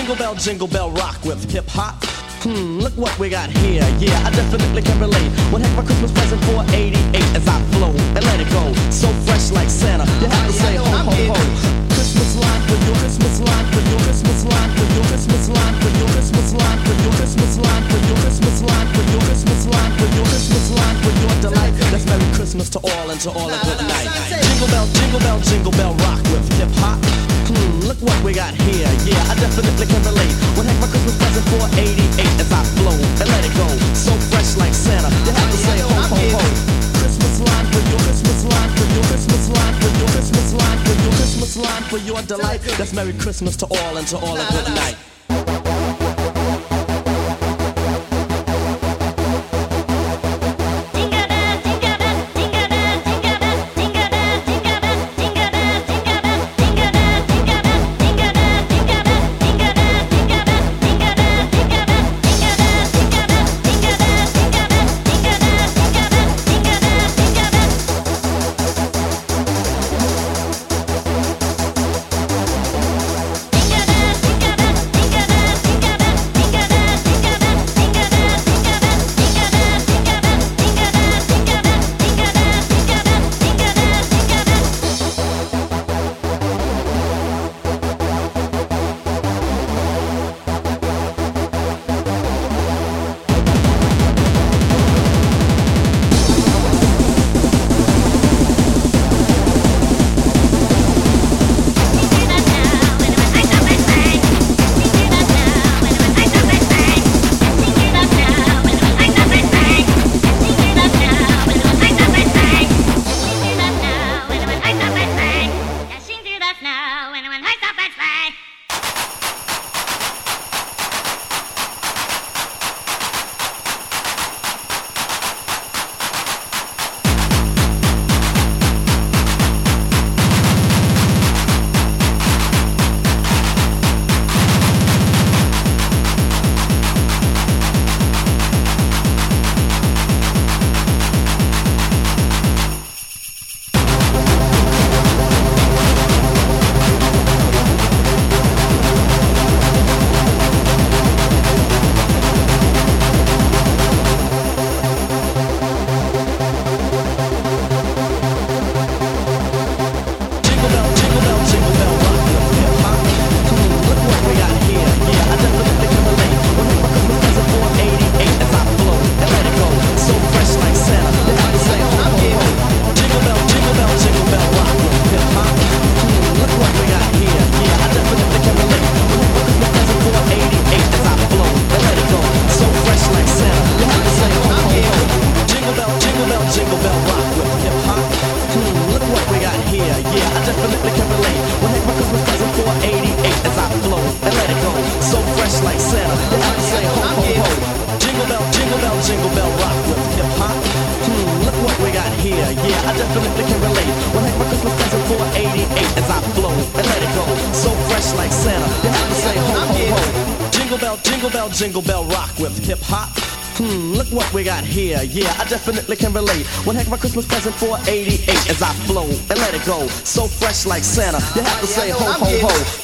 Jingle bell rock with hip hop. Look what we got here. Yeah, I definitely can relate. What heck my Christmas present for 88 as I flow and let it go. So fresh like Santa. You have to say ho ho ho. Christmas line for your Christmas line for your Christmas line for your Christmas line for your Christmas line for your Christmas line for your Christmas line for your Christmas line for your Christmas line for your delight. That's Merry Christmas to all and to all a good night. Jingle bell rock with hip hop. Look what we got here. Yeah, I definitely can relate. What heck my Christmas present for 88 as I flow and let it go. So fresh like Santa. You have to say ho ho ho. Christmas line for your Christmas line for your Christmas line for your Christmas line for your Christmas line for your delight. That's Merry Christmas to all and to all a good night. Jingle bell rock with hip hop. Look what we got here. Yeah, I definitely can relate. One heck of a Christmas present for 88 as I flow and let it go. So fresh like Santa. You have to say ho ho ho.